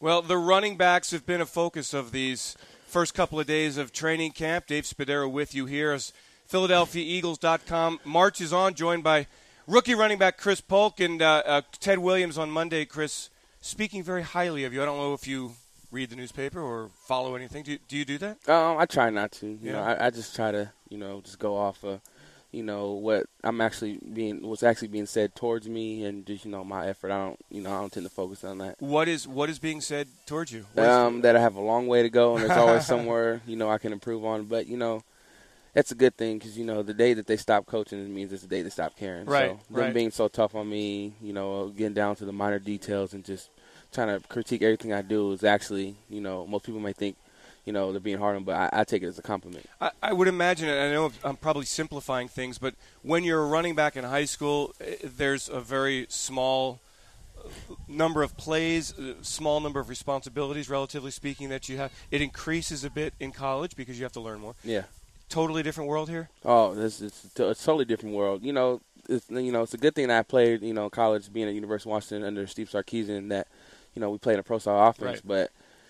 Well, the running backs have been a focus of these first couple of days of training camp. Dave Spadaro with you here as PhiladelphiaEagles.com marches on, joined by rookie running back Chris Polk and Ted Williams on Monday. Chris, speaking very highly of you. I don't know if you read the newspaper or follow anything. Do you do that? I try not to. You know, I just try to, just go off of, what what's actually being said towards me and just, my effort. I don't tend to focus on that. What is being said towards you? That I have a long way to go and there's always somewhere, I can improve on. But, that's a good thing because, the day that they stop coaching, it means it's the day they stop caring. Right, so them being so tough on me, getting down to the minor details and just trying to critique everything I do is actually, most people may think, they're being hard on me, but I take it as a compliment. I would imagine, and I know I'm probably simplifying things, but when you're a running back in high school, there's a very small number of plays, small number of responsibilities, relatively speaking, that you have. It increases a bit in college because you have to learn more. Yeah. Totally different world here? Oh, it's a totally different world. It's a good thing that I played, college, being at University of Washington under Steve Sarkisian, that, we played a pro-style offense, right. But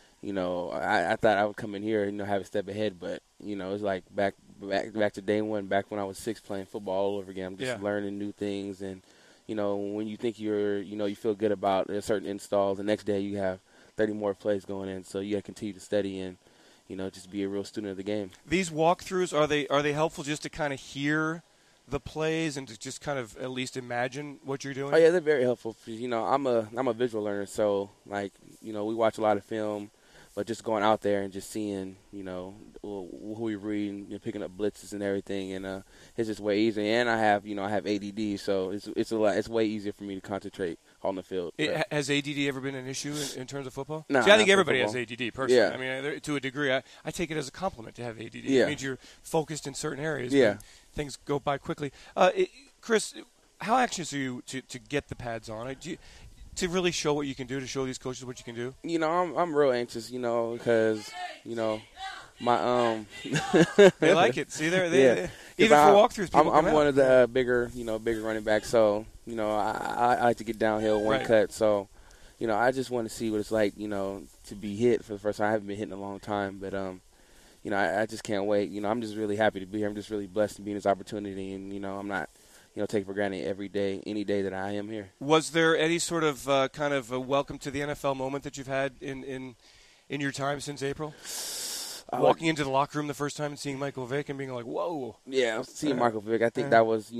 I thought I would come in here, have a step ahead, but it's like back to day one, back when I was 6 playing football all over again. I'm just learning new things, and when you think you feel good about a certain install, the next day you have 30 more plays going in, so you got to continue to study and just be a real student of the game. These walkthroughs, are they helpful just to kind of hear the plays and to just kind of at least imagine what you're doing? Oh yeah, they're very helpful. I'm a visual learner, so we watch a lot of film. But just going out there and just seeing, who we read and picking up blitzes and everything, and it's just way easier. And I have ADD, so it's way easier for me to concentrate on the field. Has ADD ever been an issue in terms of football? No, see, I think everybody has ADD personally. Yeah. I mean, to a degree, I take it as a compliment to have ADD. Yeah. It means you're focused in certain areas. Yeah. Things go by quickly. Chris, how anxious are you to get the pads on? To really show what you can do, to show these coaches what you can do? I'm real anxious, because, my they like it. See, yeah. Even for walkthroughs, people I'm one of the bigger running backs, so, I like to get downhill one cut, so, I just want to see what it's like, to be hit for the first time. I haven't been hit in a long time, but, I just can't wait. I'm just really happy to be here. I'm just really blessed to be in this opportunity, and, I'm not – take for granted every day, any day that I am here. Was there any sort of kind of a welcome to the NFL moment that you've had in your time since April? Walking into the locker room the first time and seeing Michael Vick and being like, whoa. Yeah, seeing Michael Vick, I think that was,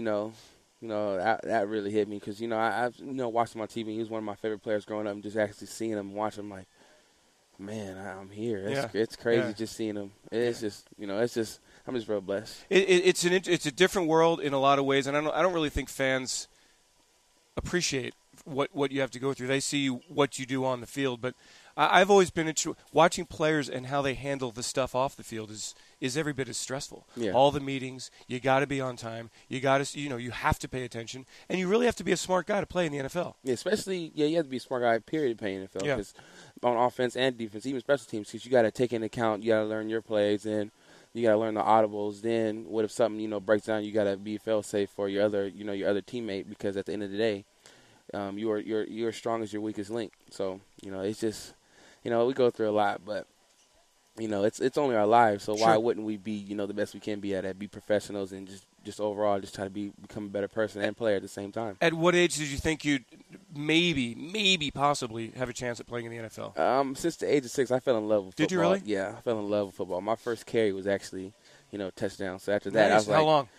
that really hit me because, I've watched him on TV. He was one of my favorite players growing up, and just actually seeing him and watching him like, man, I'm here. It's crazy just seeing him. It's just, I'm just real blessed. It's a different world in a lot of ways, and I don't really think fans appreciate what you have to go through. They see what you do on the field, but I've always been interested. Watching players and how they handle the stuff off the field is every bit as stressful. Yeah. All the meetings, you got to be on time. You got to, you have to pay attention, and you really have to be a smart guy to play in the NFL. Yeah, especially you have to be a smart guy. Period. To play in the NFL, because on offense and defense, even special teams, because you got to take into account. You got to learn your plays and. You got to learn the audibles. Then what if something, breaks down, you got to be fail-safe for your other teammate, because at the end of the day, you're as strong as your weakest link. So, it's just, we go through a lot, but, it's only our lives. So why wouldn't we be, the best we can be at it, be professionals and just overall just try to become a better person and player at the same time. At what age did you think you'd maybe possibly have a chance at playing in the NFL? Since the age of 6, I fell in love with football. Did you really? Yeah, I fell in love with football. My first carry was actually, touchdown. So after that, I was like, how long?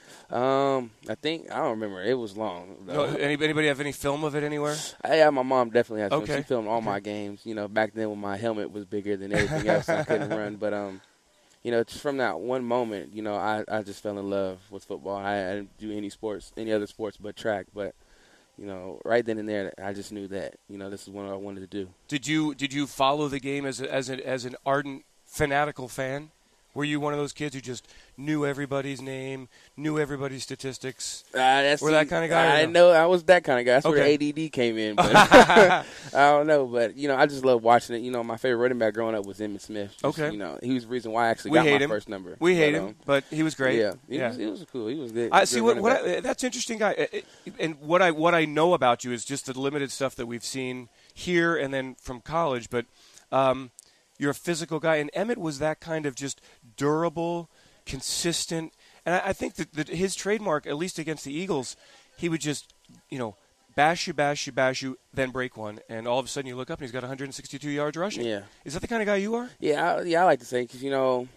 I don't remember. It was long. No, anybody have any film of it anywhere? Yeah, my mom definitely has. Okay. She filmed all my games. Back then when my helmet was bigger than everything else, I couldn't run. But just from that one moment, I just fell in love with football. I didn't do any other sports but track. But right then and there, I just knew that this is what I wanted to do. Did you follow the game as an ardent, fanatical fan? Were you one of those kids who just knew everybody's name, knew everybody's statistics? Were that kind of guy? I know I was that kind of guy. That's where ADD came in. But I don't know. But, I just love watching it. My favorite running back growing up was Emmitt Smith. Okay. He was the reason why I actually got my first number. We hate him, but he was great. Yeah. He was cool. He was good. See, that's an interesting guy. And what I know about you is just the limited stuff that we've seen here and then from college. But You're a physical guy, and Emmett was that kind of just durable, consistent. And I think that his trademark, at least against the Eagles, he would just, bash you, then break one, and all of a sudden you look up and he's got 162 yards rushing. Yeah. Is that the kind of guy you are? Yeah, I like to say because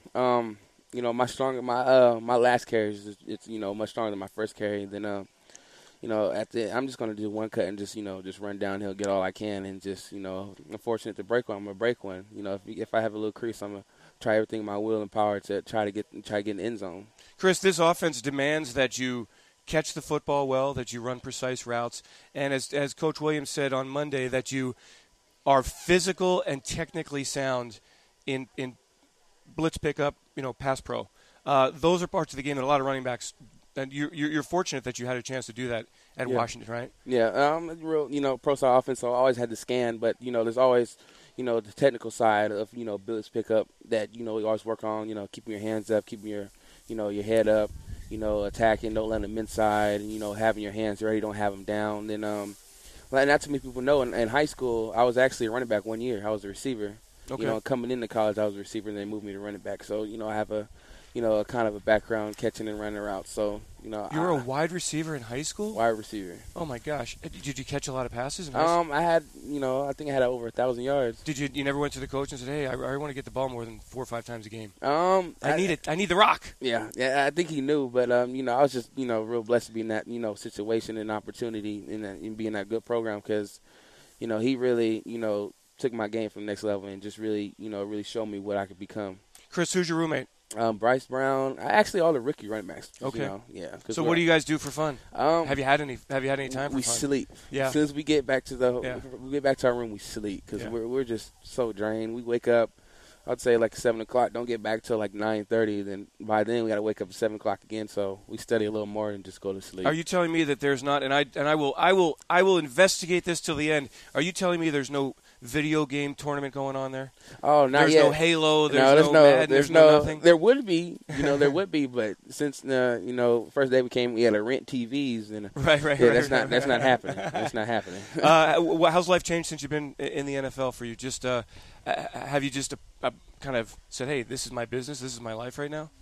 my last carry is it's much stronger than my first carry. Then I'm just gonna do one cut and just run downhill, get all I can, and just I'm fortunate to break one. I'm gonna break one. If I have a little crease, I'm gonna try everything in my will and power to try to get in the end zone. Chris, this offense demands that you catch the football well, that you run precise routes, and as Coach Williams said on Monday, that you are physical and technically sound in blitz pickup, pass pro. Those are parts of the game that a lot of running backs, and you're fortunate that you had a chance to do that at Washington, right? Yeah, real, pro style offense, so I always had to scan, but, there's always, the technical side of, blitz pickup that, we always work on, keeping your hands up, keeping your, your head up, attacking, don't let them inside, and, having your hands ready, don't have them down. Then, not too many people know, in high school, I was actually a running back 1 year. I was a receiver. Okay. Coming into college, I was a receiver, and they moved me to running back. So, I have a kind of a background catching and running routes. So, you were a wide receiver in high school? Wide receiver. Oh, my gosh. Did you catch a lot of passes in high school? I had, I think I had over 1,000 yards. Did you never went to the coach and said, hey, I want to get the ball more than 4 or 5 times a game? I need it. I need the rock. Yeah, I think he knew. But, I was just, real blessed to be in that, situation and opportunity and be in that good program because, he really, took my game from the next level and just really, really showed me what I could become. Chris, who's your roommate? Bryce Brown. Actually, all the rookie running backs. Okay. Yeah. So what do you guys do for fun? Have you had any time for fun? We sleep. Yeah. As soon as we get back to our room, we sleep because we're just so drained. We wake up, I'd say like 7 o'clock. Don't get back till like 9:30. Then by then we got to wake up at 7 o'clock again. So we study a little more and just go to sleep. Are you telling me that there's not? And I will investigate this till the end. Are you telling me there's no video game tournament going on there? Oh, not there's yet. There's no Halo. There's no Madden. There's no nothing. There would be, there would be, but since first day we came, we had to rent TVs and right. That's not happening. That's not happening. How's life changed since you've been in the NFL for you? Just have you just kind of said, hey, this is my business, this is my life right now?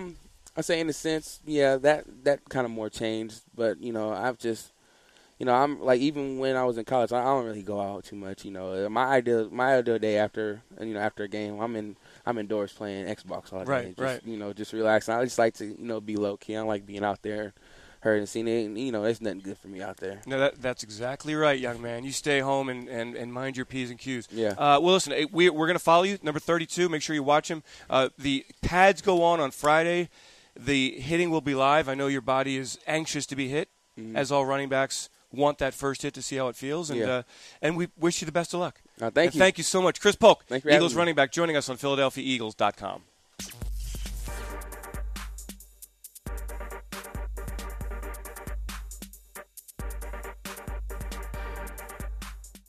I say in a sense, yeah, that kind of more changed, but I've just. I'm like even when I was in college, I don't really go out too much. My ideal day after a game, I'm indoors playing Xbox all day. Right. Just relaxing. I just like to be low key. I don't like being out there, heard and seen it. And, there's nothing good for me out there. No, that's exactly right, young man. You stay home and mind your P's and Q's. Yeah. Well, listen, we're going to follow you. Number 32. Make sure you watch him. The pads go on Friday. The hitting will be live. I know your body is anxious to be hit, as all running backs want that first hit to see how it feels, and we wish you the best of luck. Thank you. Thank you so much. Chris Polk, Eagles running back, joining us on PhiladelphiaEagles.com.